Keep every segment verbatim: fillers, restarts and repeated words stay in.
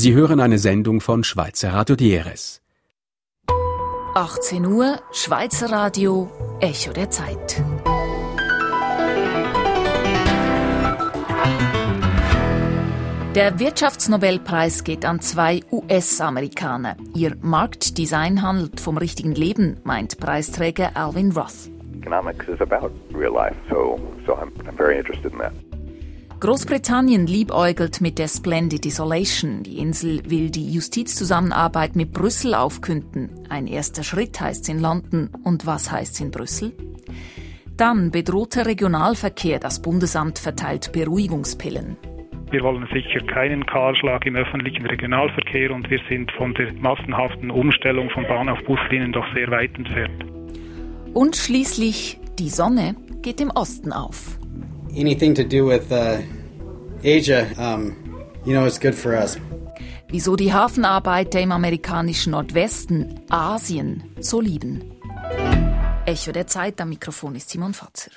Sie hören eine Sendung von Schweizer Radio Dieres. achtzehn Uhr, Schweizer Radio, Echo der Zeit. Der Wirtschaftsnobelpreis geht an zwei U S-Amerikaner. Ihr Marktdesign handelt vom richtigen Leben, meint Preisträger Alvin Roth. Economics is about real life, so, so I'm, I'm very interested in that. Großbritannien liebäugelt mit der Splendid Isolation. Die Insel will die Justizzusammenarbeit mit Brüssel aufkünden. Ein erster Schritt heißt's in London. Und was heißt's in Brüssel? Dann bedrohter Regionalverkehr. Das Bundesamt verteilt Beruhigungspillen. Wir wollen sicher keinen Kahlschlag im öffentlichen Regionalverkehr und wir sind von der massenhaften Umstellung von Bahn auf Buslinien doch sehr weit entfernt. Und schließlich, die Sonne geht im Osten auf. Anything to do with uh, Asia, um, you know, is good for us. Wieso die Hafenarbeiter im amerikanischen Nordwesten Asien so lieben. Echo der Zeit, am Mikrofon ist Simon Fatzer.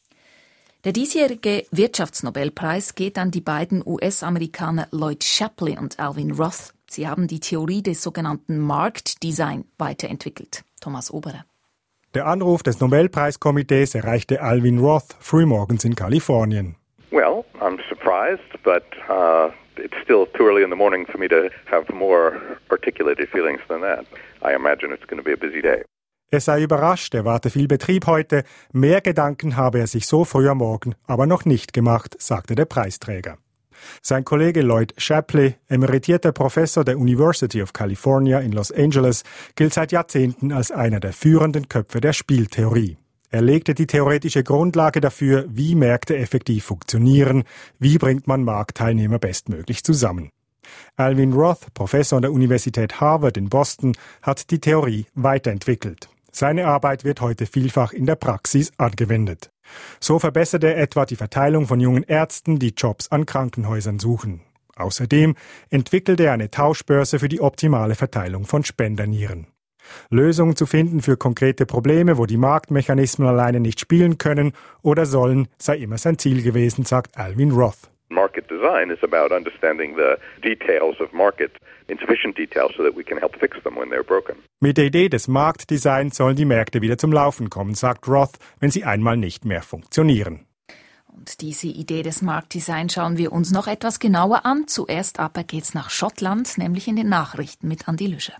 Der diesjährige Wirtschaftsnobelpreis geht an die beiden U S-Amerikaner Lloyd Shapley und Alvin Roth. Sie haben die Theorie des sogenannten Marktdesign weiterentwickelt. Thomas Oberer. Der Anruf des Nobelpreiskomitees erreichte Alvin Roth frühmorgens in Kalifornien. Well, I'm surprised, but uh, it's still too early in the morning for me to have more articulated feelings than that. I imagine it's going to be a busy day. Er sei überrascht, erwarte viel Betrieb heute. Mehr Gedanken habe er sich so früh am Morgen aber noch nicht gemacht, sagte der Preisträger. Sein Kollege Lloyd Shapley, emeritierter Professor der University of California in Los Angeles, gilt seit Jahrzehnten als einer der führenden Köpfe der Spieltheorie. Er legte die theoretische Grundlage dafür, wie Märkte effektiv funktionieren, wie bringt man Marktteilnehmer bestmöglich zusammen. Alvin Roth, Professor an der Universität Harvard in Boston, hat die Theorie weiterentwickelt. Seine Arbeit wird heute vielfach in der Praxis angewendet. So verbessert er etwa die Verteilung von jungen Ärzten, die Jobs an Krankenhäusern suchen. Außerdem entwickelt er eine Tauschbörse für die optimale Verteilung von Spendernieren. Lösungen zu finden für konkrete Probleme, wo die Marktmechanismen alleine nicht spielen können oder sollen, sei immer sein Ziel gewesen, sagt Alvin Roth. Market design is about understanding the details of market in sufficient detail so that we can help fix them when they're broken. Mit der Idee des Marktdesigns sollen die Märkte wieder zum Laufen kommen, sagt Roth, wenn sie einmal nicht mehr funktionieren. Und diese Idee des Marktdesigns schauen wir uns noch etwas genauer an. Zuerst aber geht's nach Schottland, nämlich in den Nachrichten mit Andi Lüscher.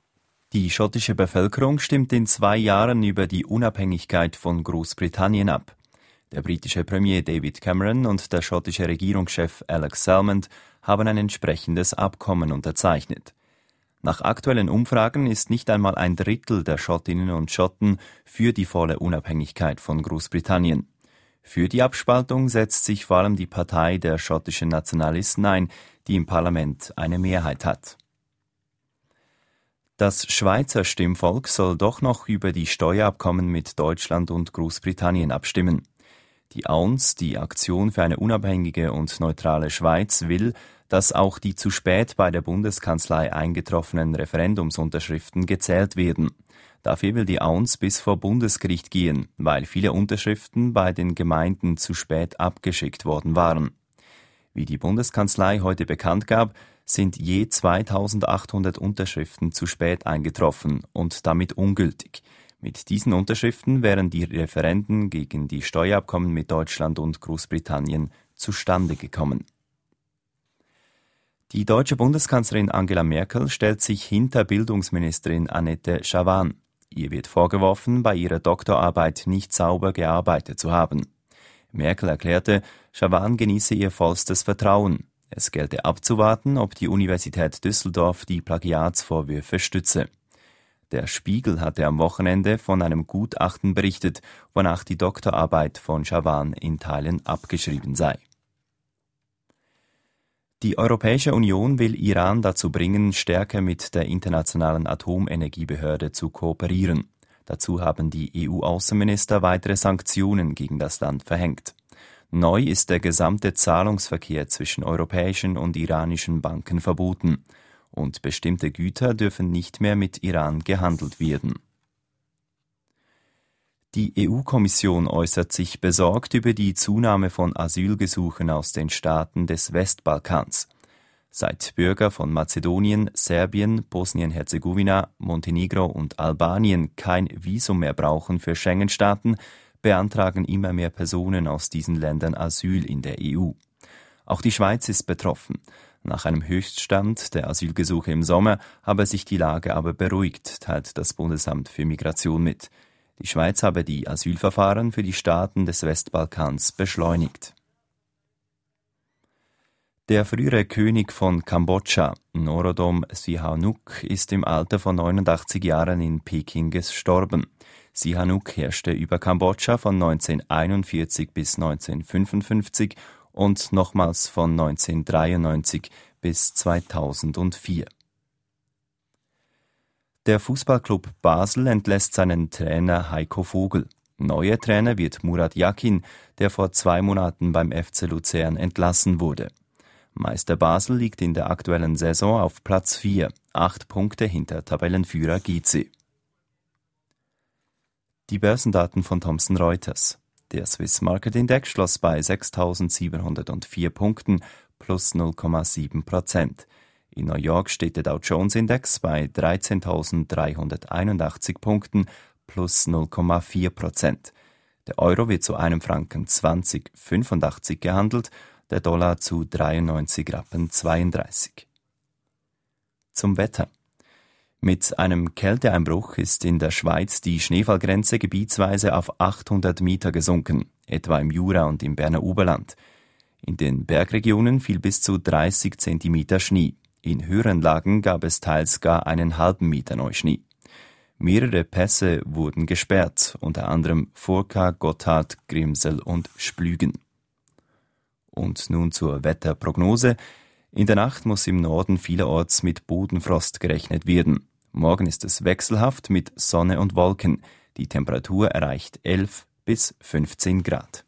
Die schottische Bevölkerung stimmt in zwei Jahren über die Unabhängigkeit von Großbritannien ab. Der britische Premier David Cameron und der schottische Regierungschef Alex Salmond haben ein entsprechendes Abkommen unterzeichnet. Nach aktuellen Umfragen ist nicht einmal ein Drittel der Schottinnen und Schotten für die volle Unabhängigkeit von Großbritannien. Für die Abspaltung setzt sich vor allem die Partei der schottischen Nationalisten ein, die im Parlament eine Mehrheit hat. Das Schweizer Stimmvolk soll doch noch über die Steuerabkommen mit Deutschland und Großbritannien abstimmen. Die A U N S, die Aktion für eine unabhängige und neutrale Schweiz, will, dass auch die zu spät bei der Bundeskanzlei eingetroffenen Referendumsunterschriften gezählt werden. Dafür will die A U N S bis vor Bundesgericht gehen, weil viele Unterschriften bei den Gemeinden zu spät abgeschickt worden waren. Wie die Bundeskanzlei heute bekannt gab, sind je zweitausendachthundert Unterschriften zu spät eingetroffen und damit ungültig. Mit diesen Unterschriften wären die Referenden gegen die Steuerabkommen mit Deutschland und Großbritannien zustande gekommen. Die deutsche Bundeskanzlerin Angela Merkel stellt sich hinter Bildungsministerin Annette Schavan. Ihr wird vorgeworfen, bei ihrer Doktorarbeit nicht sauber gearbeitet zu haben. Merkel erklärte, Schavan genieße ihr vollstes Vertrauen. Es gelte abzuwarten, ob die Universität Düsseldorf die Plagiatsvorwürfe stütze. Der Spiegel hatte am Wochenende von einem Gutachten berichtet, wonach die Doktorarbeit von Schavan in Teilen abgeschrieben sei. Die Europäische Union will Iran dazu bringen, stärker mit der Internationalen Atomenergiebehörde zu kooperieren. Dazu haben die E U-Außenminister weitere Sanktionen gegen das Land verhängt. Neu ist der gesamte Zahlungsverkehr zwischen europäischen und iranischen Banken verboten. Und bestimmte Güter dürfen nicht mehr mit Iran gehandelt werden. Die E U-Kommission äußert sich besorgt über die Zunahme von Asylgesuchen aus den Staaten des Westbalkans. Seit Bürger von Mazedonien, Serbien, Bosnien-Herzegowina, Montenegro und Albanien kein Visum mehr brauchen für Schengen-Staaten, beantragen immer mehr Personen aus diesen Ländern Asyl in der E U. Auch die Schweiz ist betroffen. Nach einem Höchststand der Asylgesuche im Sommer habe sich die Lage aber beruhigt, teilt das Bundesamt für Migration mit. Die Schweiz habe die Asylverfahren für die Staaten des Westbalkans beschleunigt. Der frühere König von Kambodscha, Norodom Sihanouk, ist im Alter von neunundachtzig Jahren in Peking gestorben. Sihanouk herrschte über Kambodscha von neunzehnhunderteinundvierzig bis neunzehnhundertfünfundfünfzig und nochmals von neunzehnhundertdreiundneunzig bis zweitausendvier. Der Fußballclub Basel entlässt seinen Trainer Heiko Vogel. Neuer Trainer wird Murat Yakin, der vor zwei Monaten beim F C Luzern entlassen wurde. Meister Basel liegt in der aktuellen Saison auf Platz vier, acht Punkte hinter Tabellenführer G C. Die Börsendaten von Thomson Reuters. Der Swiss Market Index schloss bei sechstausendsiebenhundertvier Punkten plus null Komma sieben Prozent. In New York steht der Dow Jones Index bei dreizehntausenddreihunderteinundachtzig Punkten plus null Komma vier Prozent. Der Euro wird zu einem Franken zwanzig Komma fünfundachtzig gehandelt, der Dollar zu dreiundneunzig Rappen zweiunddreißig. Zum Wetter. Mit einem Kälteeinbruch ist in der Schweiz die Schneefallgrenze gebietsweise auf achthundert Meter gesunken, etwa im Jura und im Berner Oberland. In den Bergregionen fiel bis zu dreißig Zentimeter Schnee. In höheren Lagen gab es teils gar einen halben Meter Neuschnee. Mehrere Pässe wurden gesperrt, unter anderem Furka, Gotthard, Grimsel und Splügen. Und nun zur Wetterprognose. In der Nacht muss im Norden vielerorts mit Bodenfrost gerechnet werden. Morgen ist es wechselhaft mit Sonne und Wolken. Die Temperatur erreicht elf bis fünfzehn Grad.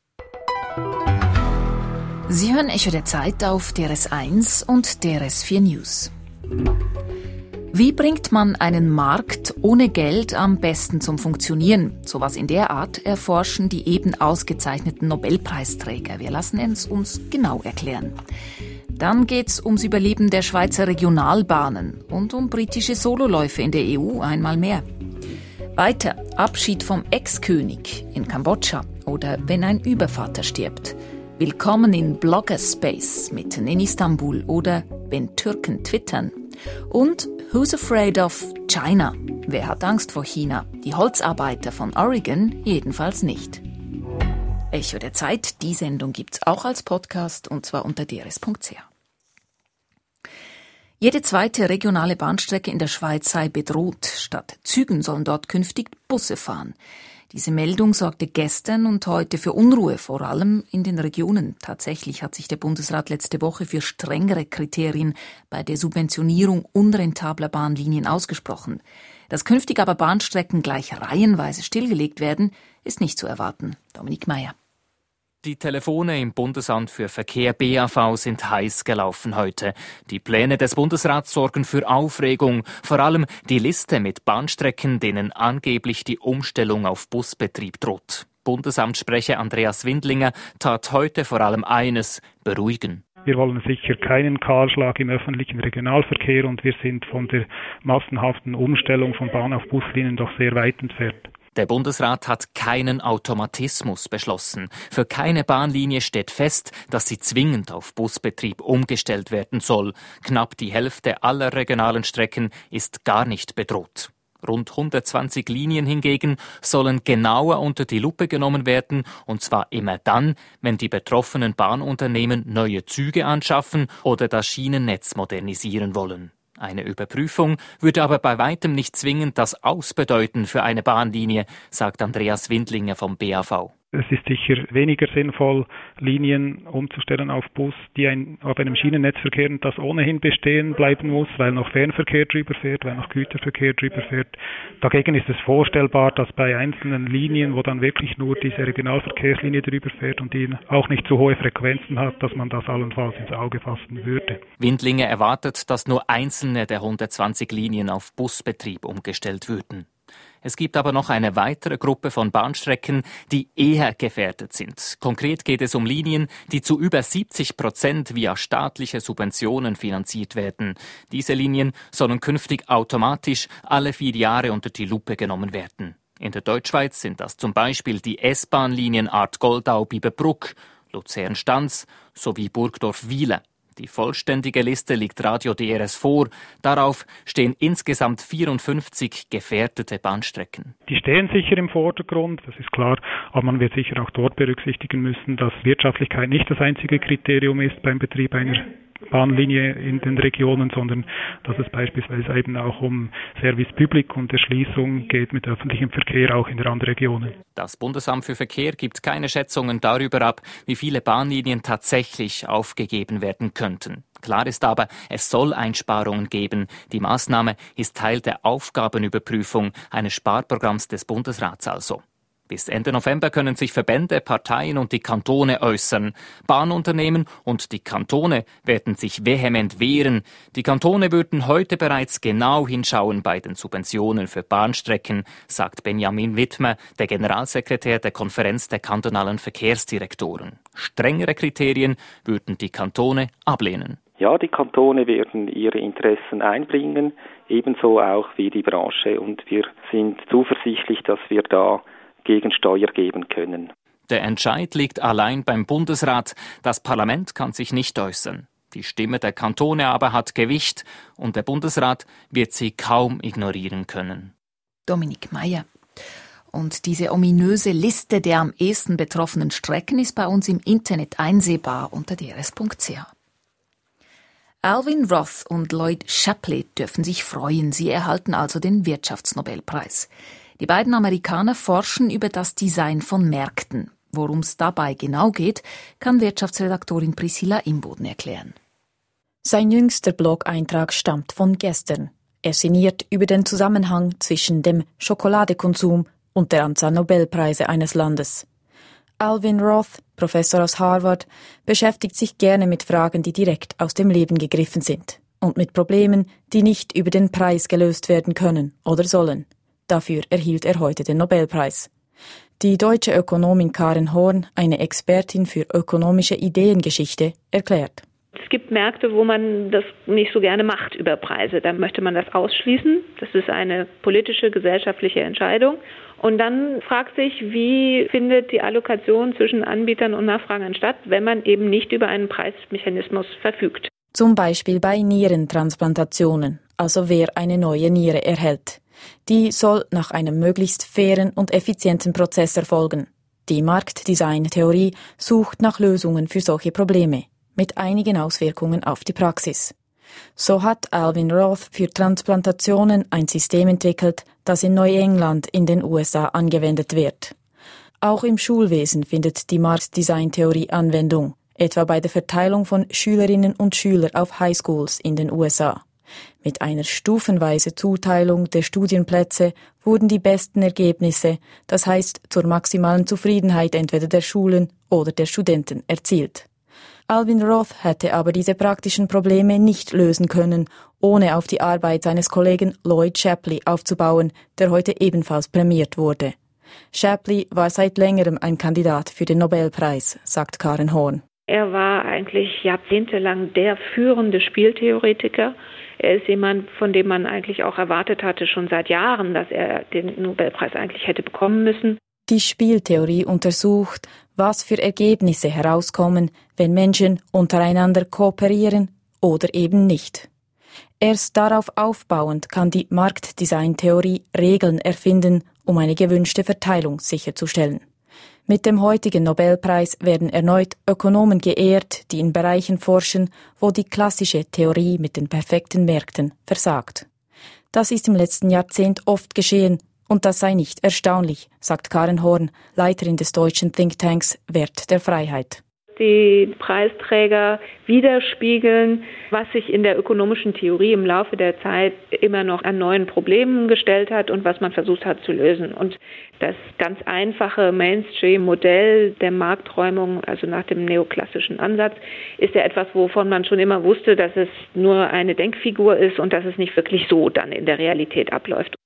Sie hören Echo der Zeit auf D R S eins und D R S vier News. Wie bringt man einen Markt ohne Geld am besten zum Funktionieren? Sowas in der Art erforschen die eben ausgezeichneten Nobelpreisträger. Wir lassen es uns genau erklären. Dann geht's ums Überleben der Schweizer Regionalbahnen und um britische Sololäufe in der E U einmal mehr. Weiter Abschied vom Ex-König in Kambodscha oder wenn ein Übervater stirbt. Willkommen in Blogger-Space mitten in Istanbul oder wenn Türken twittern. Und Who's Afraid of China? Wer hat Angst vor China? Die Holzarbeiter von Oregon jedenfalls nicht. Echo der Zeit, die Sendung gibt's auch als Podcast und zwar unter d r s punkt c h. Jede zweite regionale Bahnstrecke in der Schweiz sei bedroht. Statt Zügen sollen dort künftig Busse fahren. Diese Meldung sorgte gestern und heute für Unruhe, vor allem in den Regionen. Tatsächlich hat sich der Bundesrat letzte Woche für strengere Kriterien bei der Subventionierung unrentabler Bahnlinien ausgesprochen. Dass künftig aber Bahnstrecken gleich reihenweise stillgelegt werden, ist nicht zu erwarten. Dominik Meyer. Die Telefone im Bundesamt für Verkehr B A V sind heiß gelaufen heute. Die Pläne des Bundesrats sorgen für Aufregung. Vor allem die Liste mit Bahnstrecken, denen angeblich die Umstellung auf Busbetrieb droht. Bundesamtssprecher Andreas Windlinger tat heute vor allem eines: beruhigen. Wir wollen sicher keinen Kahlschlag im öffentlichen Regionalverkehr und wir sind von der massenhaften Umstellung von Bahn auf Buslinien doch sehr weit entfernt. Der Bundesrat hat keinen Automatismus beschlossen. Für keine Bahnlinie steht fest, dass sie zwingend auf Busbetrieb umgestellt werden soll. Knapp die Hälfte aller regionalen Strecken ist gar nicht bedroht. Rund hundertzwanzig Linien hingegen sollen genauer unter die Lupe genommen werden, und zwar immer dann, wenn die betroffenen Bahnunternehmen neue Züge anschaffen oder das Schienennetz modernisieren wollen. Eine Überprüfung würde aber bei weitem nicht zwingend das Aus bedeuten für eine Bahnlinie, sagt Andreas Windlinger vom B A V. Es ist sicher weniger sinnvoll, Linien umzustellen auf Bus, die ein, auf einem Schienennetz verkehren, das ohnehin bestehen bleiben muss, weil noch Fernverkehr drüber fährt, weil noch Güterverkehr drüber fährt. Dagegen ist es vorstellbar, dass bei einzelnen Linien, wo dann wirklich nur diese Regionalverkehrslinie drüber fährt und die auch nicht zu hohe Frequenzen hat, dass man das allenfalls ins Auge fassen würde. Windlinger erwartet, dass nur einzelne der hundertzwanzig Linien auf Busbetrieb umgestellt würden. Es gibt aber noch eine weitere Gruppe von Bahnstrecken, die eher gefährdet sind. Konkret geht es um Linien, die zu über siebzig Prozent via staatliche Subventionen finanziert werden. Diese Linien sollen künftig automatisch alle vier Jahre unter die Lupe genommen werden. In der Deutschschweiz sind das zum Beispiel die S-Bahn-Linien Art-Goldau-Bieberbrück, Luzern-Stanz sowie Burgdorf-Wiele. Die vollständige Liste liegt Radio D R S vor. Darauf stehen insgesamt vierundfünfzig gefährdete Bahnstrecken. Die stehen sicher im Vordergrund, das ist klar, aber man wird sicher auch dort berücksichtigen müssen, dass Wirtschaftlichkeit nicht das einzige Kriterium ist beim Betrieb einer Bahnlinie in den Regionen, sondern dass es beispielsweise eben auch um Service Public und Erschließung geht mit öffentlichem Verkehr auch in den Randregionen. Das Bundesamt für Verkehr gibt keine Schätzungen darüber ab, wie viele Bahnlinien tatsächlich aufgegeben werden könnten. Klar ist aber, es soll Einsparungen geben. Die Maßnahme ist Teil der Aufgabenüberprüfung eines Sparprogramms des Bundesrats also. Bis Ende November können sich Verbände, Parteien und die Kantone äußern. Bahnunternehmen und die Kantone werden sich vehement wehren. Die Kantone würden heute bereits genau hinschauen bei den Subventionen für Bahnstrecken, sagt Benjamin Wittmer, der Generalsekretär der Konferenz der kantonalen Verkehrsdirektoren. Strengere Kriterien würden die Kantone ablehnen. Ja, die Kantone werden ihre Interessen einbringen, ebenso auch wie die Branche. Und wir sind zuversichtlich, dass wir da Gegensteuer geben können. Der Entscheid liegt allein beim Bundesrat. Das Parlament kann sich nicht äußern. Die Stimme der Kantone aber hat Gewicht und der Bundesrat wird sie kaum ignorieren können. Dominik Meyer. Und diese ominöse Liste der am ehesten betroffenen Strecken ist bei uns im Internet einsehbar unter d r s punkt c h. Alvin Roth und Lloyd Shapley dürfen sich freuen. Sie erhalten also den Wirtschaftsnobelpreis. Die beiden Amerikaner forschen über das Design von Märkten. Worum es dabei genau geht, kann Wirtschaftsredaktorin Priscilla Imboden erklären. Sein jüngster Blog-Eintrag stammt von gestern. Er sinniert über den Zusammenhang zwischen dem Schokoladekonsum und der Anzahl Nobelpreise eines Landes. Alvin Roth, Professor aus Harvard, beschäftigt sich gerne mit Fragen, die direkt aus dem Leben gegriffen sind und mit Problemen, die nicht über den Preis gelöst werden können oder sollen. Dafür erhielt er heute den Nobelpreis. Die deutsche Ökonomin Karin Horn, eine Expertin für ökonomische Ideengeschichte, erklärt. Es gibt Märkte, wo man das nicht so gerne macht über Preise. Da möchte man das ausschließen. Das ist eine politische, gesellschaftliche Entscheidung. Und dann fragt sich, wie findet die Allokation zwischen Anbietern und Nachfragern statt, wenn man eben nicht über einen Preismechanismus verfügt. Zum Beispiel bei Nierentransplantationen, also wer eine neue Niere erhält. Die soll nach einem möglichst fairen und effizienten Prozess erfolgen. Die Marktdesign-Theorie sucht nach Lösungen für solche Probleme, mit einigen Auswirkungen auf die Praxis. So hat Alvin Roth für Transplantationen ein System entwickelt, das in Neuengland in den U S A angewendet wird. Auch im Schulwesen findet die Marktdesign-Theorie Anwendung, etwa bei der Verteilung von Schülerinnen und Schülern auf Highschools in den U S A. Mit einer stufenweise Zuteilung der Studienplätze wurden die besten Ergebnisse, das heißt zur maximalen Zufriedenheit entweder der Schulen oder der Studenten, erzielt. Alvin Roth hätte aber diese praktischen Probleme nicht lösen können, ohne auf die Arbeit seines Kollegen Lloyd Shapley aufzubauen, der heute ebenfalls prämiert wurde. Shapley war seit längerem ein Kandidat für den Nobelpreis, sagt Karin Horn. Er war eigentlich jahrzehntelang der führende Spieltheoretiker. Er ist jemand, von dem man eigentlich auch erwartet hatte, schon seit Jahren, dass er den Nobelpreis eigentlich hätte bekommen müssen. Die Spieltheorie untersucht, was für Ergebnisse herauskommen, wenn Menschen untereinander kooperieren oder eben nicht. Erst darauf aufbauend kann die Marktdesign-Theorie Regeln erfinden, um eine gewünschte Verteilung sicherzustellen. Mit dem heutigen Nobelpreis werden erneut Ökonomen geehrt, die in Bereichen forschen, wo die klassische Theorie mit den perfekten Märkten versagt. Das ist im letzten Jahrzehnt oft geschehen und das sei nicht erstaunlich, sagt Karin Horn, Leiterin des deutschen Thinktanks Wert der Freiheit. Die Preisträger widerspiegeln, was sich in der ökonomischen Theorie im Laufe der Zeit immer noch an neuen Problemen gestellt hat und was man versucht hat zu lösen. Und das ganz einfache Mainstream-Modell der Markträumung, also nach dem neoklassischen Ansatz, ist ja etwas, wovon man schon immer wusste, dass es nur eine Denkfigur ist und dass es nicht wirklich so dann in der Realität abläuft.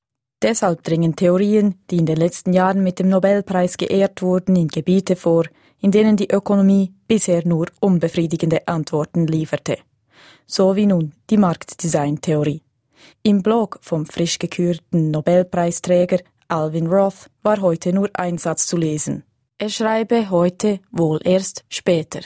Deshalb dringen Theorien, die in den letzten Jahren mit dem Nobelpreis geehrt wurden, in Gebiete vor, in denen die Ökonomie bisher nur unbefriedigende Antworten lieferte. So wie nun die Marktdesign-Theorie. Im Blog vom frisch gekürten Nobelpreisträger Alvin Roth war heute nur ein Satz zu lesen. Er schreibe heute wohl erst später.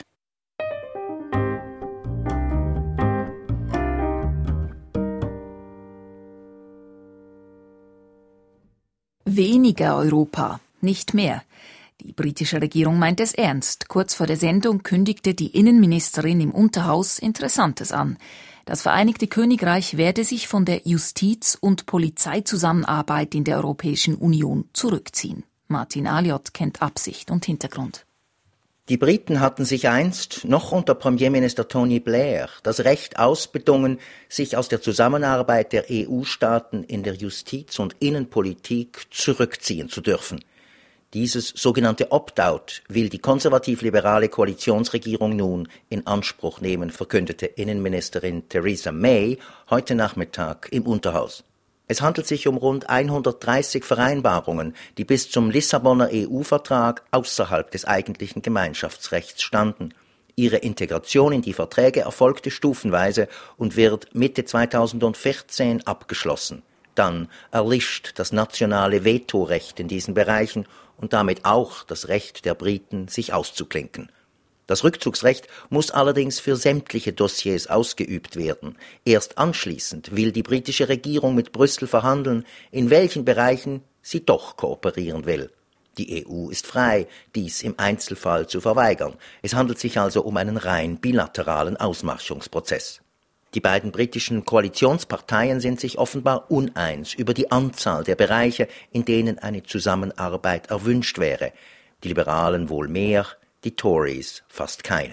Weniger Europa, nicht mehr. Die britische Regierung meint es ernst. Kurz vor der Sendung kündigte die Innenministerin im Unterhaus Interessantes an. Das Vereinigte Königreich werde sich von der Justiz- und Polizeizusammenarbeit in der Europäischen Union zurückziehen. Martin Aliot kennt Absicht und Hintergrund. Die Briten hatten sich einst, noch unter Premierminister Tony Blair, das Recht ausbedungen, sich aus der Zusammenarbeit der E U-Staaten in der Justiz- und Innenpolitik zurückziehen zu dürfen. Dieses sogenannte Opt-out will die konservativ-liberale Koalitionsregierung nun in Anspruch nehmen, verkündete Innenministerin Theresa May heute Nachmittag im Unterhaus. Es handelt sich um rund hundertdreißig Vereinbarungen, die bis zum Lissabonner E U-Vertrag außerhalb des eigentlichen Gemeinschaftsrechts standen. Ihre Integration in die Verträge erfolgte stufenweise und wird Mitte zweitausendvierzehn abgeschlossen. Dann erlischt das nationale Vetorecht in diesen Bereichen und damit auch das Recht der Briten, sich auszuklinken. Das Rückzugsrecht muss allerdings für sämtliche Dossiers ausgeübt werden. Erst anschließend will die britische Regierung mit Brüssel verhandeln, in welchen Bereichen sie doch kooperieren will. Die E U ist frei, dies im Einzelfall zu verweigern. Es handelt sich also um einen rein bilateralen Ausmarschungsprozess. Die beiden britischen Koalitionsparteien sind sich offenbar uneins über die Anzahl der Bereiche, in denen eine Zusammenarbeit erwünscht wäre. Die Liberalen wohl mehr, die Tories fast keine.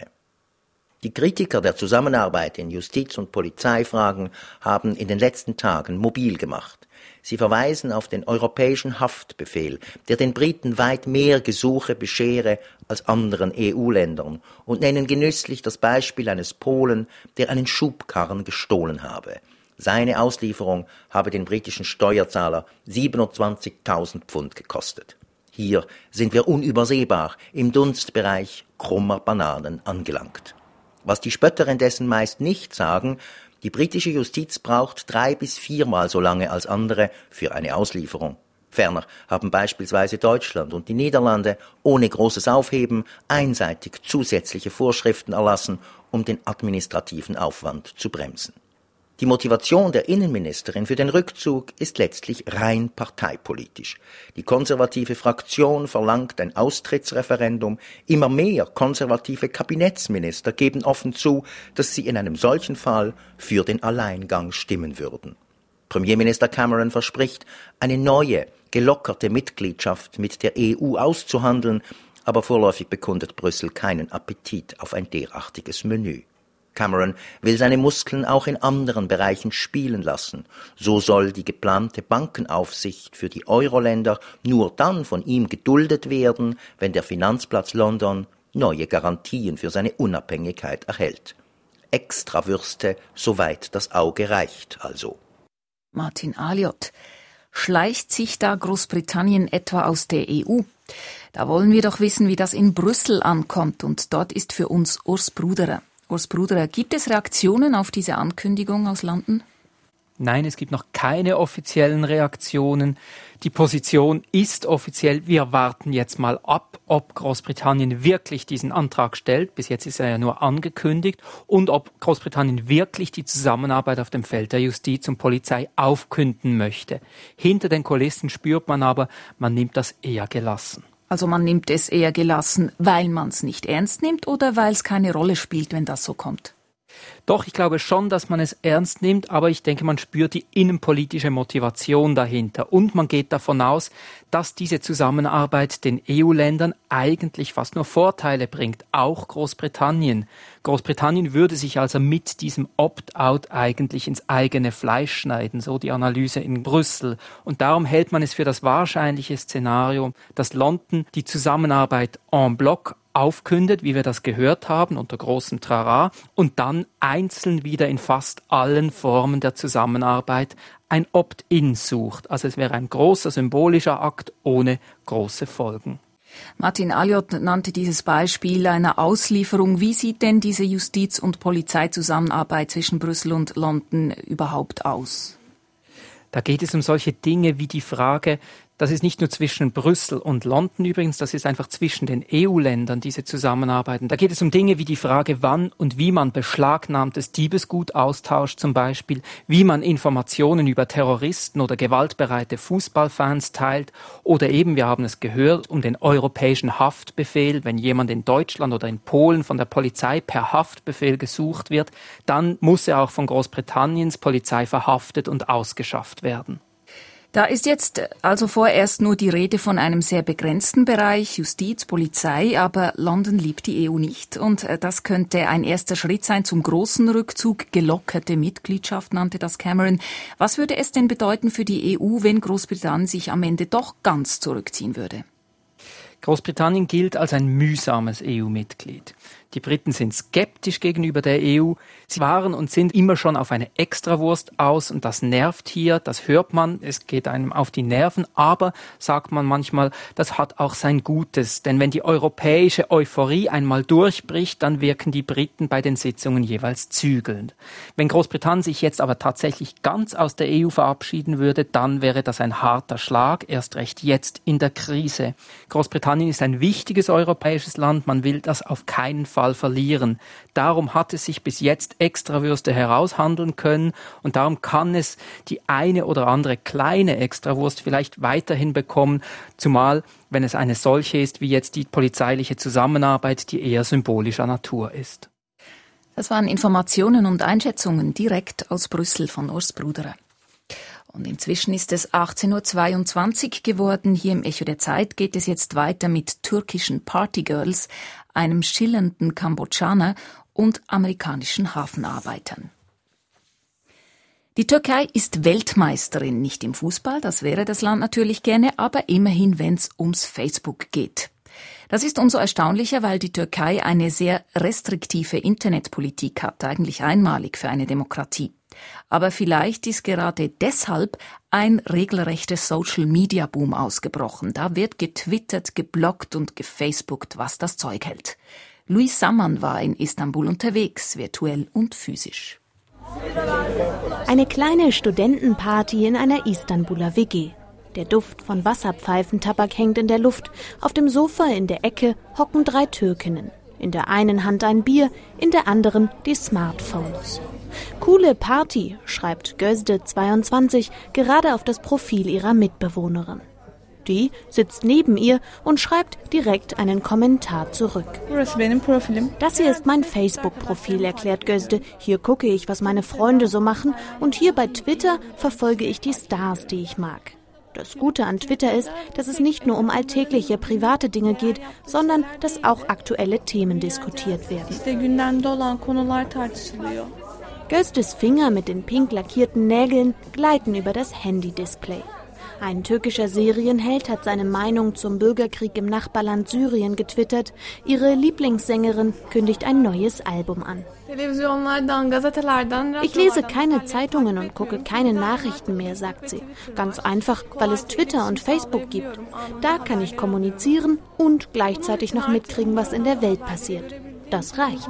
Die Kritiker der Zusammenarbeit in Justiz- und Polizeifragen haben in den letzten Tagen mobil gemacht. Sie verweisen auf den europäischen Haftbefehl, der den Briten weit mehr Gesuche beschere als anderen E U-Ländern und nennen genüsslich das Beispiel eines Polen, der einen Schubkarren gestohlen habe. Seine Auslieferung habe den britischen Steuerzahler siebenundzwanzigtausend Pfund gekostet. Hier sind wir unübersehbar im Dunstbereich krummer Bananen angelangt. Was die Spötter indessen meist nicht sagen, die britische Justiz braucht drei bis viermal so lange als andere für eine Auslieferung. Ferner haben beispielsweise Deutschland und die Niederlande ohne großes Aufheben einseitig zusätzliche Vorschriften erlassen, um den administrativen Aufwand zu bremsen. Die Motivation der Innenministerin für den Rückzug ist letztlich rein parteipolitisch. Die konservative Fraktion verlangt ein Austrittsreferendum. Immer mehr konservative Kabinettsminister geben offen zu, dass sie in einem solchen Fall für den Alleingang stimmen würden. Premierminister Cameron verspricht, eine neue, gelockerte Mitgliedschaft mit der E U auszuhandeln, aber vorläufig bekundet Brüssel keinen Appetit auf ein derartiges Menü. Cameron will seine Muskeln auch in anderen Bereichen spielen lassen. So soll die geplante Bankenaufsicht für die Euro-Länder nur dann von ihm geduldet werden, wenn der Finanzplatz London neue Garantien für seine Unabhängigkeit erhält. Extrawürste, soweit das Auge reicht also. Martin Aliot. Schleicht sich da Großbritannien etwa aus der E U? Da wollen wir doch wissen, wie das in Brüssel ankommt. Und dort ist für uns Urs Bruderer. Urs Bruderer, gibt es Reaktionen auf diese Ankündigung aus London? Nein, es gibt noch keine offiziellen Reaktionen. Die Position ist offiziell. Wir warten jetzt mal ab, ob Großbritannien wirklich diesen Antrag stellt. Bis jetzt ist er ja nur angekündigt. Und ob Großbritannien wirklich die Zusammenarbeit auf dem Feld der Justiz und Polizei aufkünden möchte. Hinter den Kulissen spürt man aber, man nimmt das eher gelassen. Also man nimmt es eher gelassen, weil man es nicht ernst nimmt oder weil es keine Rolle spielt, wenn das so kommt? Doch, ich glaube schon, dass man es ernst nimmt, aber ich denke, man spürt die innenpolitische Motivation dahinter. Und man geht davon aus, dass diese Zusammenarbeit den E U-Ländern eigentlich fast nur Vorteile bringt, auch Großbritannien. Großbritannien würde sich also mit diesem Opt-out eigentlich ins eigene Fleisch schneiden, so die Analyse in Brüssel. Und darum hält man es für das wahrscheinliche Szenario, dass London die Zusammenarbeit en bloc aufkündet, wie wir das gehört haben, unter großem Trara, und dann einzeln wieder in fast allen Formen der Zusammenarbeit ein Opt-in sucht. Also es wäre ein großer symbolischer Akt ohne große Folgen. Martin Alliot nannte dieses Beispiel einer Auslieferung. Wie sieht denn diese Justiz- und Polizeizusammenarbeit zwischen Brüssel und London überhaupt aus? Da geht es um solche Dinge wie die Frage, das ist nicht nur zwischen Brüssel und London übrigens, das ist einfach zwischen den E U-Ländern, diese Zusammenarbeiten. Da geht es um Dinge wie die Frage, wann und wie man beschlagnahmtes Diebesgut austauscht zum Beispiel, wie man Informationen über Terroristen oder gewaltbereite Fußballfans teilt oder eben, wir haben es gehört, um den europäischen Haftbefehl. Wenn jemand in Deutschland oder in Polen von der Polizei per Haftbefehl gesucht wird, dann muss er auch von Großbritanniens Polizei verhaftet und ausgeschafft werden. Da ist jetzt also vorerst nur die Rede von einem sehr begrenzten Bereich, Justiz, Polizei, aber London liebt die E U nicht und das könnte ein erster Schritt sein zum großen Rückzug. Gelockerte Mitgliedschaft nannte das Cameron. Was würde es denn bedeuten für die E U, wenn Großbritannien sich am Ende doch ganz zurückziehen würde? Großbritannien gilt als ein mühsames E U-Mitglied. Die Briten sind skeptisch gegenüber der E U. Sie waren und sind immer schon auf eine Extrawurst aus und das nervt hier, das hört man, es geht einem auf die Nerven, aber, sagt man manchmal, das hat auch sein Gutes, denn wenn die europäische Euphorie einmal durchbricht, dann wirken die Briten bei den Sitzungen jeweils zügelnd. Wenn Großbritannien sich jetzt aber tatsächlich ganz aus der E U verabschieden würde, dann wäre das ein harter Schlag, erst recht jetzt in der Krise. Großbritannien ist ein wichtiges europäisches Land, man will das auf keinen Fall verlieren. Darum hat es sich bis jetzt Extrawürste heraushandeln können und darum kann es die eine oder andere kleine Extrawurst vielleicht weiterhin bekommen, zumal wenn es eine solche ist wie jetzt die polizeiliche Zusammenarbeit, die eher symbolischer Natur ist. Das waren Informationen und Einschätzungen direkt aus Brüssel von Urs Bruderer. Und inzwischen ist es achtzehn Uhr zweiundzwanzig geworden. Hier im Echo der Zeit geht es jetzt weiter mit türkischen Partygirls, einem schillernden Kambodschaner und amerikanischen Hafenarbeitern. Die Türkei ist Weltmeisterin, nicht im Fußball, das wäre das Land natürlich gerne, aber immerhin, wenn es ums Facebook geht. Das ist umso erstaunlicher, weil die Türkei eine sehr restriktive Internetpolitik hat, eigentlich einmalig für eine Demokratie. Aber vielleicht ist gerade deshalb ein regelrechter Social-Media-Boom ausgebrochen. Da wird getwittert, gebloggt und gefacebookt, was das Zeug hält. Luis Samman war in Istanbul unterwegs, virtuell und physisch. Eine kleine Studentenparty in einer Istanbuler W G. Der Duft von Wasserpfeifentabak hängt in der Luft. Auf dem Sofa in der Ecke hocken drei Türkinnen. In der einen Hand ein Bier, in der anderen die Smartphones. Coole Party, schreibt Gözde zweiundzwanzig gerade auf das Profil ihrer Mitbewohnerin. Die sitzt neben ihr und schreibt direkt einen Kommentar zurück. Das hier ist mein Facebook-Profil, erklärt Gözde. Hier gucke ich, was meine Freunde so machen und hier bei Twitter verfolge ich die Stars, die ich mag. Das Gute an Twitter ist, dass es nicht nur um alltägliche private Dinge geht, sondern dass auch aktuelle Themen diskutiert werden. Gözdes Finger mit den pink lackierten Nägeln gleiten über das Handy-Display. Ein türkischer Serienheld hat seine Meinung zum Bürgerkrieg im Nachbarland Syrien getwittert. Ihre Lieblingssängerin kündigt ein neues Album an. Ich lese keine Zeitungen und gucke keine Nachrichten mehr, sagt sie. Ganz einfach, weil es Twitter und Facebook gibt. Da kann ich kommunizieren und gleichzeitig noch mitkriegen, was in der Welt passiert. Das reicht.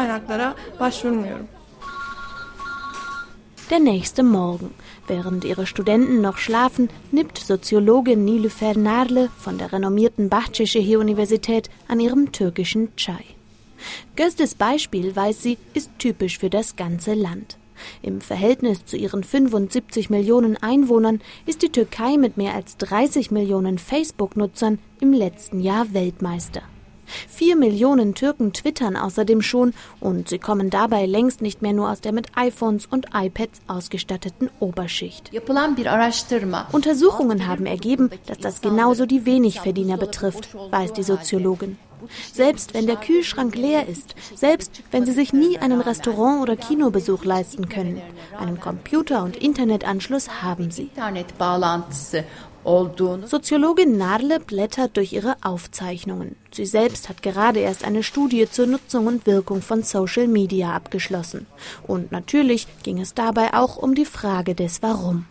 Der nächste Morgen. Während ihre Studenten noch schlafen, nippt Soziologin Nilüfer Narlı von der renommierten Bahçeşehir-Universität an ihrem türkischen Çay. Gözdes Beispiel, weiß sie, ist typisch für das ganze Land. Im Verhältnis zu ihren fünfundsiebzig Millionen Einwohnern ist die Türkei mit mehr als dreißig Millionen Facebook-Nutzern im letzten Jahr Weltmeister. Vier Millionen Türken twittern außerdem schon und sie kommen dabei längst nicht mehr nur aus der mit iPhones und iPads ausgestatteten Oberschicht. Untersuchungen haben ergeben, dass das genauso die Wenigverdiener betrifft, weiß die Soziologin. Selbst wenn der Kühlschrank leer ist, selbst wenn sie sich nie einen Restaurant- oder Kinobesuch leisten können, einen Computer- und Internetanschluss haben sie. Soziologin Narlı blättert durch ihre Aufzeichnungen. Sie selbst hat gerade erst eine Studie zur Nutzung und Wirkung von Social Media abgeschlossen. Und natürlich ging es dabei auch um die Frage des Warum.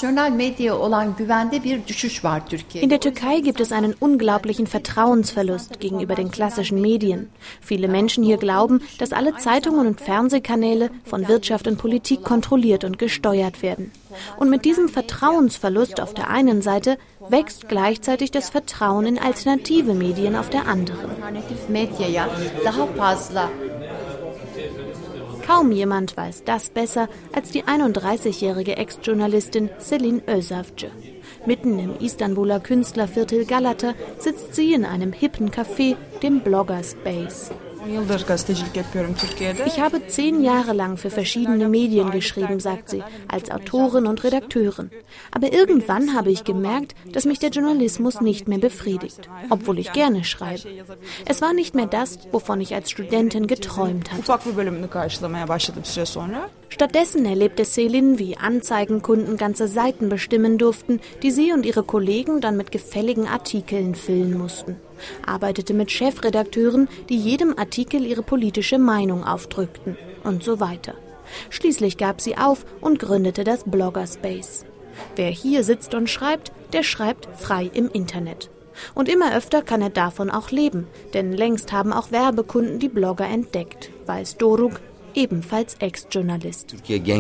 In der Türkei gibt es einen unglaublichen Vertrauensverlust gegenüber den klassischen Medien. Viele Menschen hier glauben, dass alle Zeitungen und Fernsehkanäle von Wirtschaft und Politik kontrolliert und gesteuert werden. Und mit diesem Vertrauensverlust auf der einen Seite wächst gleichzeitig das Vertrauen in alternative Medien auf der anderen. Kaum jemand weiß das besser als die einunddreißigjährige Ex-Journalistin Selin Özavcı. Mitten im Istanbuler Künstlerviertel Galata sitzt sie in einem hippen Café, dem Blogger Space. Ich habe zehn Jahre lang für verschiedene Medien geschrieben, sagt sie, als Autorin und Redakteurin. Aber irgendwann habe ich gemerkt, dass mich der Journalismus nicht mehr befriedigt, obwohl ich gerne schreibe. Es war nicht mehr das, wovon ich als Studentin geträumt hatte. Stattdessen erlebte Selin, wie Anzeigenkunden ganze Seiten bestimmen durften, die sie und ihre Kollegen dann mit gefälligen Artikeln füllen mussten. Arbeitete mit Chefredakteuren, die jedem Artikel ihre politische Meinung aufdrückten und so weiter. Schließlich gab sie auf und gründete das Blogger Space. Wer hier sitzt und schreibt, der schreibt frei im Internet. Und immer öfter kann er davon auch leben, denn längst haben auch Werbekunden die Blogger entdeckt, weiß Doruk, ebenfalls Ex-Journalist.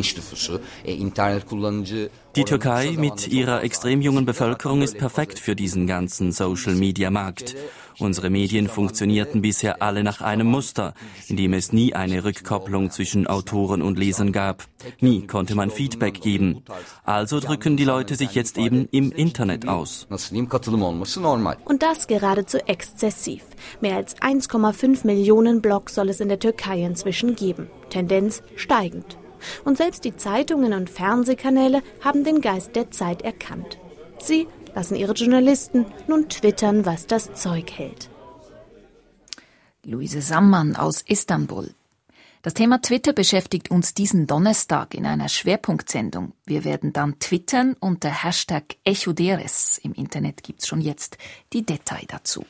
Die Türkei mit ihrer extrem jungen Bevölkerung ist perfekt für diesen ganzen Social-Media-Markt. Unsere Medien funktionierten bisher alle nach einem Muster, in dem es nie eine Rückkopplung zwischen Autoren und Lesern gab. Nie konnte man Feedback geben. Also drücken die Leute sich jetzt eben im Internet aus. Und das geradezu exzessiv. Mehr als eins Komma fünf Millionen Blogs soll es in der Türkei inzwischen geben. Tendenz steigend. Und selbst die Zeitungen und Fernsehkanäle haben den Geist der Zeit erkannt. Sie lassen ihre Journalisten nun twittern, was das Zeug hält. Luise Samman aus Istanbul. Das Thema Twitter beschäftigt uns diesen Donnerstag in einer Schwerpunktsendung. Wir werden dann twittern unter Hashtag Echoderes. Im Internet gibt's schon jetzt die Details dazu.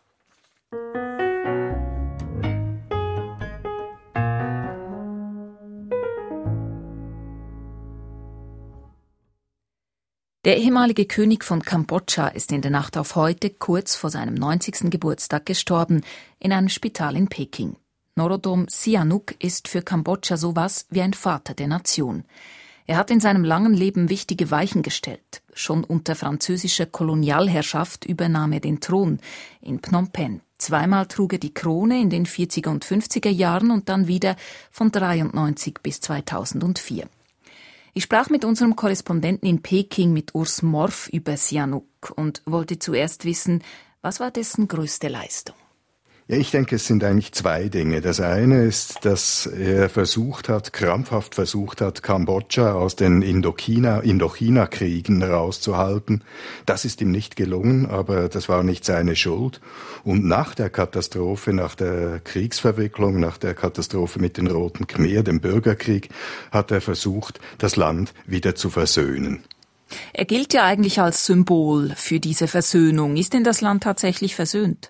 Der ehemalige König von Kambodscha ist in der Nacht auf heute, kurz vor seinem neunzigsten Geburtstag, gestorben, in einem Spital in Peking. Norodom Sihanouk ist für Kambodscha sowas wie ein Vater der Nation. Er hat in seinem langen Leben wichtige Weichen gestellt. Schon unter französischer Kolonialherrschaft übernahm er den Thron in Phnom Penh. Zweimal trug er die Krone in den vierziger und fünfziger Jahren und dann wieder von dreiundneunzig bis zweitausendvier. Ich sprach mit unserem Korrespondenten in Peking, mit Urs Morf, über Sihanouk und wollte zuerst wissen, was war dessen größte Leistung? Ja, ich denke, es sind eigentlich zwei Dinge. Das eine ist, dass er versucht hat, krampfhaft versucht hat, Kambodscha aus den Indochina, Indochina-Kriegen rauszuhalten. Das ist ihm nicht gelungen, aber das war nicht seine Schuld. Und nach der Katastrophe, nach der Kriegsverwicklung, nach der Katastrophe mit den Roten Khmer, dem Bürgerkrieg, hat er versucht, das Land wieder zu versöhnen. Er gilt ja eigentlich als Symbol für diese Versöhnung. Ist denn das Land tatsächlich versöhnt?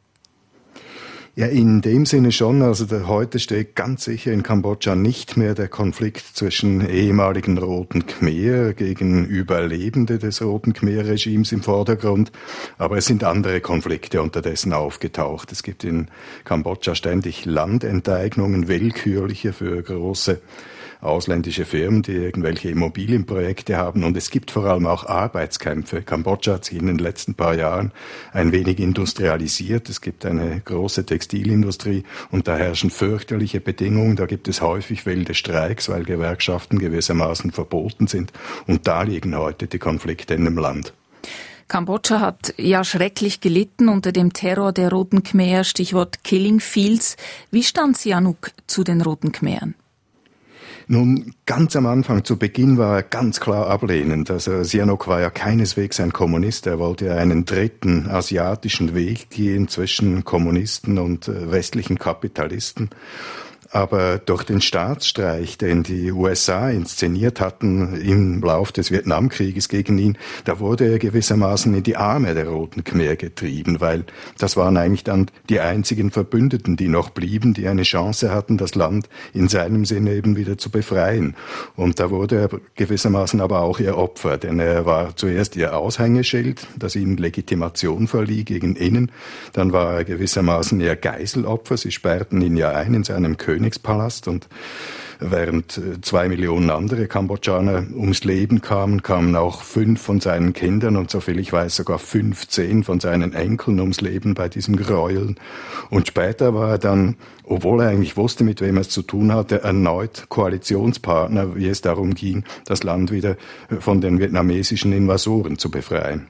Ja, in dem Sinne schon. Also der, heute steht ganz sicher in Kambodscha nicht mehr der Konflikt zwischen ehemaligen Roten Khmer gegen Überlebende des Roten Khmer-Regimes im Vordergrund. Aber es sind andere Konflikte unterdessen aufgetaucht. Es gibt in Kambodscha ständig Landenteignungen, willkürliche für große ausländische Firmen, die irgendwelche Immobilienprojekte haben. Und es gibt vor allem auch Arbeitskämpfe. Kambodscha hat sich in den letzten paar Jahren ein wenig industrialisiert. Es gibt eine große Textilindustrie und da herrschen fürchterliche Bedingungen. Da gibt es häufig wilde Streiks, weil Gewerkschaften gewissermaßen verboten sind. Und da liegen heute die Konflikte in dem Land. Kambodscha hat ja schrecklich gelitten unter dem Terror der Roten Khmer, Stichwort Killing Fields. Wie stand Sihanouk zu den Roten Khmeren? Nun, ganz am Anfang, zu Beginn war er ganz klar ablehnend. Also Sihanouk war ja keineswegs ein Kommunist. Er wollte ja einen dritten asiatischen Weg gehen zwischen Kommunisten und westlichen Kapitalisten. Aber durch den Staatsstreich, den die U S A inszeniert hatten im Lauf des Vietnamkrieges gegen ihn, da wurde er gewissermaßen in die Arme der Roten Khmer getrieben, weil das waren eigentlich dann die einzigen Verbündeten, die noch blieben, die eine Chance hatten, das Land in seinem Sinne eben wieder zu befreien. Und da wurde er gewissermaßen aber auch ihr Opfer, denn er war zuerst ihr Aushängeschild, das ihm Legitimation verlieh gegen innen, dann war er gewissermaßen ihr Geiselopfer, sie sperrten ihn ja ein in seinem Königspalast und während zwei Millionen andere Kambodschaner ums Leben kamen, kamen auch fünf von seinen Kindern und soviel ich weiß sogar fünfzehn von seinen Enkeln ums Leben bei diesem Gräueln. Und später war er dann, obwohl er eigentlich wusste, mit wem er es zu tun hatte, erneut Koalitionspartner, wie es darum ging, das Land wieder von den vietnamesischen Invasoren zu befreien.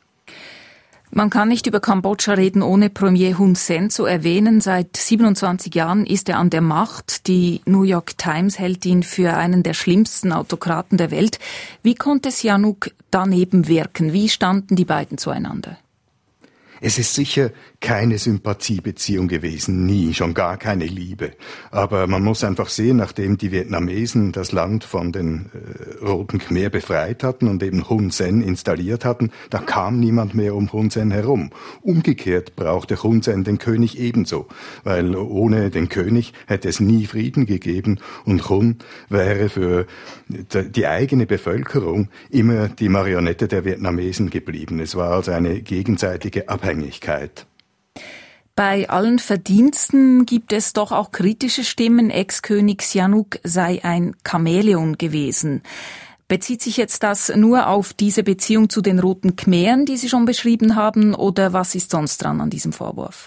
Man kann nicht über Kambodscha reden, ohne Premier Hun Sen zu erwähnen. Seit siebenundzwanzig Jahren ist er an der Macht. Die New York Times hält ihn für einen der schlimmsten Autokraten der Welt. Wie konnte Sihanouk daneben wirken? Wie standen die beiden zueinander? Es ist sicher keine Sympathiebeziehung gewesen, nie, schon gar keine Liebe. Aber man muss einfach sehen, nachdem die Vietnamesen das Land von den äh, Roten Khmer befreit hatten und eben Hun Sen installiert hatten, da kam niemand mehr um Hun Sen herum. Umgekehrt brauchte Hun Sen den König ebenso, weil ohne den König hätte es nie Frieden gegeben und Hun wäre für die eigene Bevölkerung immer die Marionette der Vietnamesen geblieben. Es war also eine gegenseitige Abhängigkeit. Bei allen Verdiensten gibt es doch auch kritische Stimmen. Ex-König Sihanouk sei ein Chamäleon gewesen. Bezieht sich jetzt das nur auf diese Beziehung zu den Roten Khmeren, die Sie schon beschrieben haben, oder was ist sonst dran an diesem Vorwurf?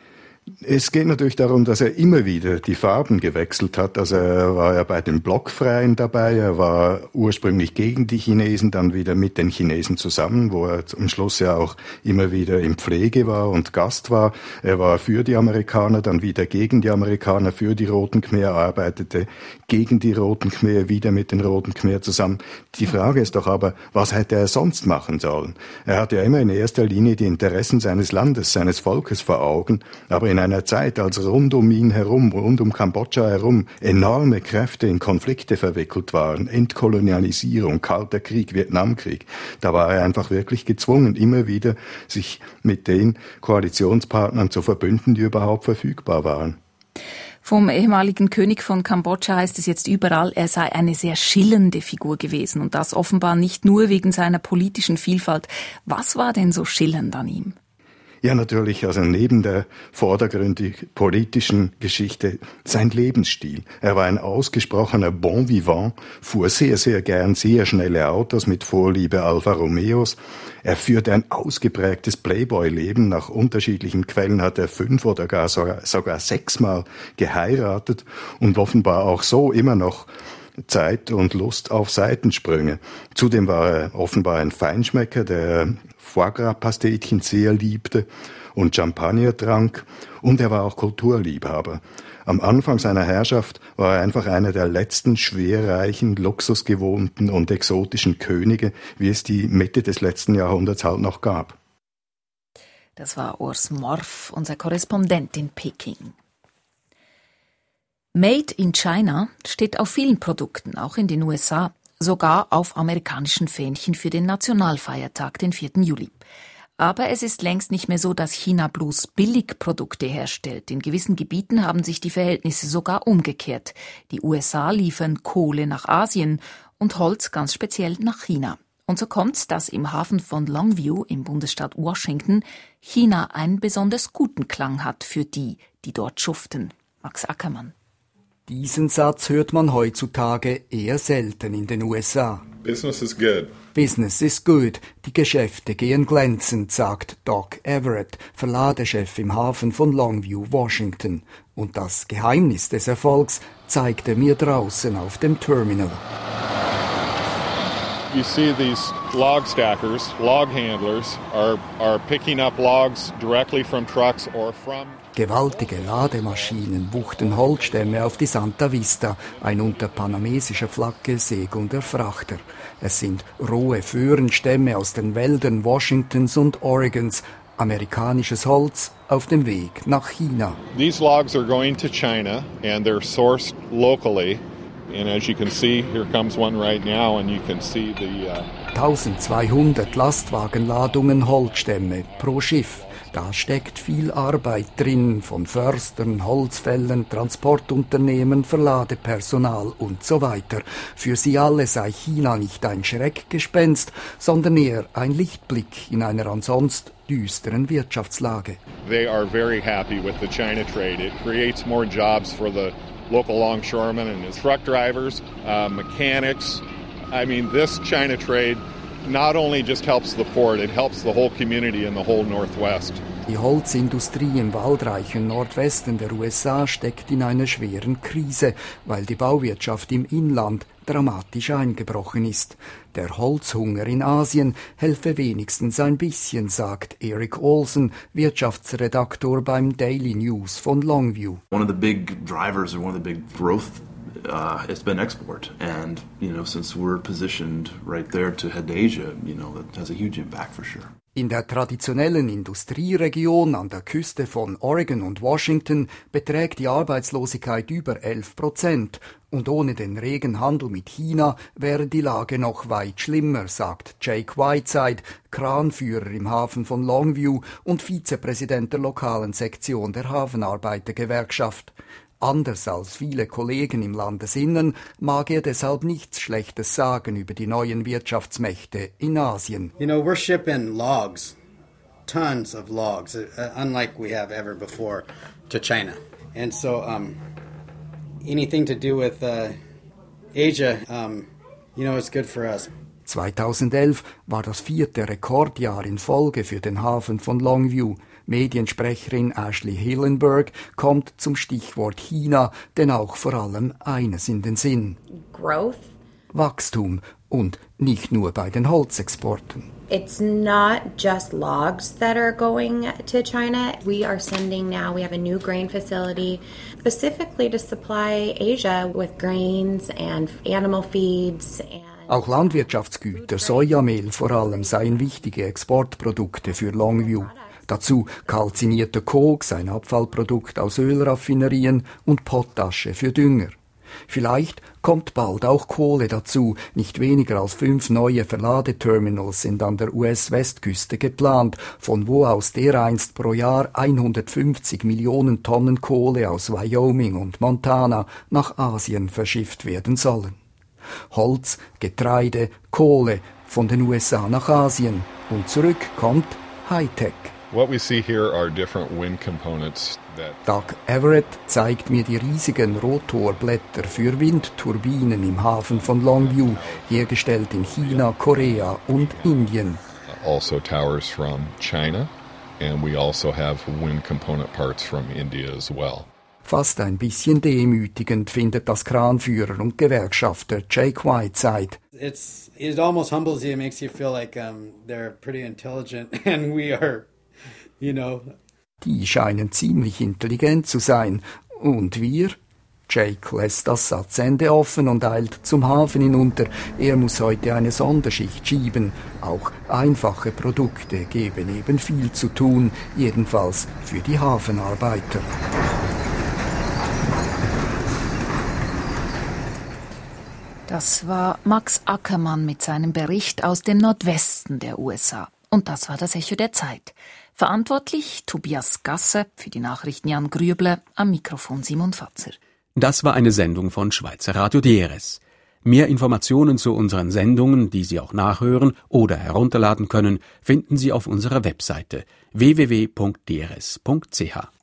Es geht natürlich darum, dass er immer wieder die Farben gewechselt hat. Also er war ja bei den Blockfreien dabei, er war ursprünglich gegen die Chinesen, dann wieder mit den Chinesen zusammen, wo er am Schluss ja auch immer wieder in Pflege war und Gast war. Er war für die Amerikaner, dann wieder gegen die Amerikaner, für die Roten Khmer, arbeitete gegen die Roten Khmer, wieder mit den Roten Khmer zusammen. Die Frage ist doch aber, was hätte er sonst machen sollen? Er hat ja immer in erster Linie die Interessen seines Landes, seines Volkes vor Augen, aber in einer Zeit, als rund um ihn herum, rund um Kambodscha herum enorme Kräfte in Konflikte verwickelt waren, Entkolonialisierung, Kalter Krieg, Vietnamkrieg, da war er einfach wirklich gezwungen, immer wieder sich mit den Koalitionspartnern zu verbünden, die überhaupt verfügbar waren. Vom ehemaligen König von Kambodscha heißt es jetzt überall, er sei eine sehr schillernde Figur gewesen und das offenbar nicht nur wegen seiner politischen Vielfalt. Was war denn so schillernd an ihm? Ja, natürlich, also neben der vordergründig politischen Geschichte, sein Lebensstil. Er war ein ausgesprochener Bon Vivant, fuhr sehr, sehr gern sehr schnelle Autos mit Vorliebe Alfa Romeos. Er führte ein ausgeprägtes Playboy-Leben. Nach unterschiedlichen Quellen hat er fünf oder gar sogar, sogar sechsmal geheiratet und offenbar auch so immer noch Zeit und Lust auf Seitensprünge. Zudem war er offenbar ein Feinschmecker, der Foie Gras-Pastetchen sehr liebte und Champagner trank, und er war auch Kulturliebhaber. Am Anfang seiner Herrschaft war er einfach einer der letzten schwerreichen, luxusgewohnten und exotischen Könige, wie es die Mitte des letzten Jahrhunderts halt noch gab. Das war Urs Morf, unser Korrespondent in Peking. Made in China steht auf vielen Produkten, auch in den U S A, sogar auf amerikanischen Fähnchen für den Nationalfeiertag, den vierten Juli. Aber es ist längst nicht mehr so, dass China bloß Billigprodukte herstellt. In gewissen Gebieten haben sich die Verhältnisse sogar umgekehrt. Die U S A liefern Kohle nach Asien und Holz ganz speziell nach China. Und so kommt's, dass im Hafen von Longview im Bundesstaat Washington China einen besonders guten Klang hat für die, die dort schuften. Max Ackermann. Diesen Satz hört man heutzutage eher selten in den U S A. Business is good. Business is good. Die Geschäfte gehen glänzend, sagt Doc Everett, Verladechef im Hafen von Longview, Washington. Und das Geheimnis des Erfolgs zeigt er mir draußen auf dem Terminal. You see these log stackers, log handlers are are picking up logs directly from trucks or from Gewaltige Lademaschinen wuchten Holzstämme auf die Santa Vista, ein unter panamesischer Flagge segelnder Frachter. Es sind rohe Föhrenstämme aus den Wäldern Washingtons und Oregons, Amerikanisches Holz auf dem Weg nach China. These logs are going to China and they're sourced locally. And as you can see, here comes one right now and you can see the uh eintausendzweihundert Lastwagenladungen Holzstämme pro Schiff. Da steckt viel Arbeit drin, von Förstern, Holzfällern, Transportunternehmen, Verladepersonal und so weiter. Für sie alle sei China nicht ein Schreckgespenst, sondern eher ein Lichtblick in einer ansonsten düsteren Wirtschaftslage. They are very happy with the China trade. It creates more jobs for the local longshoremen and the truck drivers, uh, mechanics. I mean, this China trade not only just helps the port, it helps the whole community in the whole Northwest. Die Holzindustrie im waldreichen Nordwesten der U S A steckt in einer schweren Krise, weil die Bauwirtschaft im Inland dramatisch eingebrochen ist. Der Holzhunger in Asien helfe wenigstens ein bisschen, sagt Eric Olsen, Wirtschaftsredaktor beim Daily News von Longview. One of the big drivers or one of the big growth Uh, it's been export, and you know, since we're positioned right there to head to Asia, you know, that has a huge impact for sure. In der traditionellen Industrieregion an der Küste von Oregon und Washington beträgt die Arbeitslosigkeit über elf Prozent. Und ohne den regen Handel mit China wäre die Lage noch weit schlimmer, sagt Jake Whiteside, Kranführer im Hafen von Longview und Vizepräsident der lokalen Sektion der Hafenarbeitergewerkschaft. Anders als viele Kollegen im Landesinnern mag er deshalb nichts Schlechtes sagen über die neuen Wirtschaftsmächte in Asien. You know, we're shipping logs, tons of logs, uh, unlike we have ever before, to China. And so um, anything to do with uh, Asia, um, you know, it's good for us. zweitausendelf war das vierte Rekordjahr in Folge für den Hafen von Longview. Mediensprecherin Ashley Hillenberg kommt zum Stichwort China, denn auch vor allem eines in den Sinn. Growth. Wachstum und nicht nur bei den Holzexporten. It's not just logs that are going to China. We are sending now, we have a new grain facility specifically to supply Asia with grains and animal feeds and Auch Landwirtschaftsgüter, Sojamehl vor allem, seien wichtige Exportprodukte für Longview. Dazu kalzinierter Koks, ein Abfallprodukt aus Ölraffinerien und Potasche für Dünger. Vielleicht kommt bald auch Kohle dazu. Nicht weniger als fünf neue Verladeterminals sind an der U S-Westküste geplant, von wo aus dereinst pro Jahr hundertfünfzig Millionen Tonnen Kohle aus Wyoming und Montana nach Asien verschifft werden sollen. Holz, Getreide, Kohle von den U S A nach Asien und zurück kommt Hightech. What we see here are different wind components that Doug Everett zeigt mir die riesigen Rotorblätter für Windturbinen im Hafen von Longview, hergestellt in China, Korea und Indien. Also towers from China, and we also have wind component parts from India as well. Fast ein bisschen demütigend findet das Kranführer und Gewerkschafter Jake Whiteside. It's it almost humbles you, it makes you feel like um, they're pretty intelligent and we are, you know. Die scheinen ziemlich intelligent zu sein. Und wir? Jake lässt das Satzende offen und eilt zum Hafen hinunter. Er muss heute eine Sonderschicht schieben. Auch einfache Produkte geben eben viel zu tun, jedenfalls für die Hafenarbeiter. Das war Max Ackermann mit seinem Bericht aus dem Nordwesten der U S A. Und das war das Echo der Zeit. Verantwortlich Tobias Gasser, für die Nachrichten Jan Grüble, am Mikrofon Simon Fatzer. Das war eine Sendung von Schweizer Radio D R S. Mehr Informationen zu unseren Sendungen, die Sie auch nachhören oder herunterladen können, finden Sie auf unserer Webseite w w w punkt d r s punkt c h.